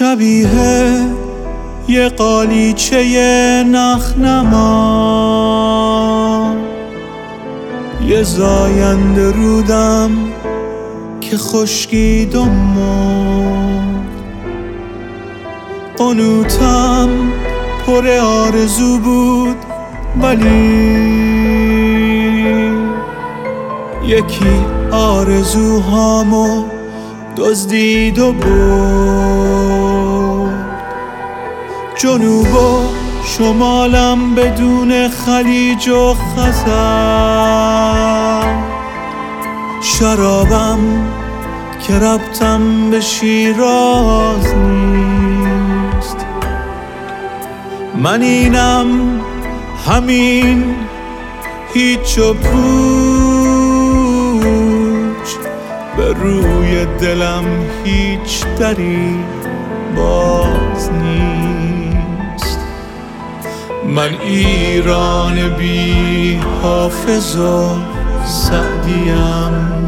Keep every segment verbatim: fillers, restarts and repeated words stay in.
شبیه یه قالیچه نخنما، یه زاینده رودم که خشکید و مرد. قنوتم پر آرزو بود ولی یکی آرزوهامو دزدید و برد. جنوب و شمالم بدون خلیج و خزر، شرابم که ربطم به شیراز نیست. من اینم همین هیچ و پوچ، به روی دلم هیچ دری باز نیست. من ایران بی حافظ و سعدیم،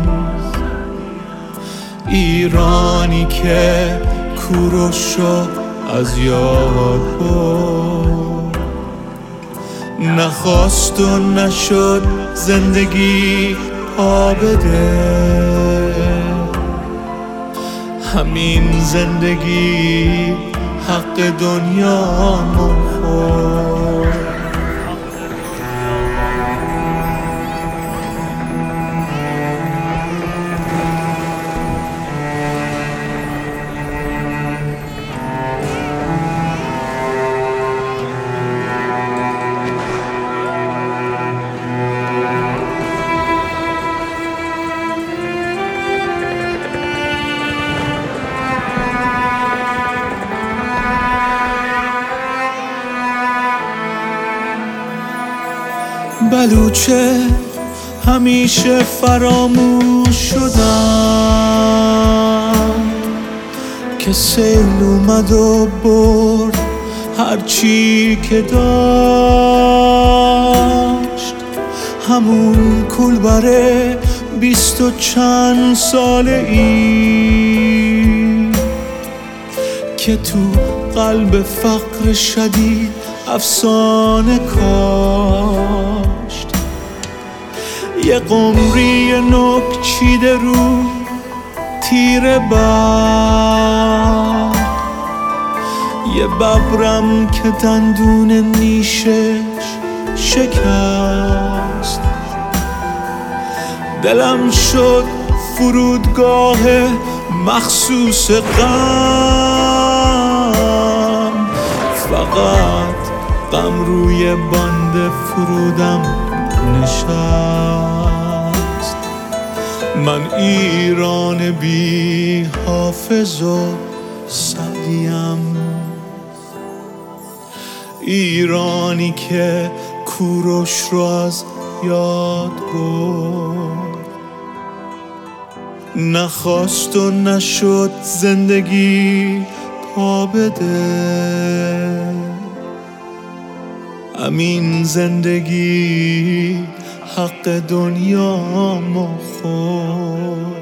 ایرانی که کوروش رو از یاد برد. نخواست و نشد زندگی پا بده، همین زندگی حق دنیا خورد. بلوچه همیشه فراموش شدم که سیل اومد و برد هرچی که داشت. همون کولبره بیست و چند ساله ای که تو قلب فقر شدید افسانه کاشت. یه قمری نوک چیده رو تیر برق، یه ببرم که دندون نیشش شکست. دلم شد فرودگاه مخصوص غم، فقط غم روی باند فرودم نشست. من ایران بی حافظ و سعدیم، ایرانی که کوروش رو از یاد برد. نخواست و نشد زندگی پا بده، همین زندگی حق دنیا ما خورد.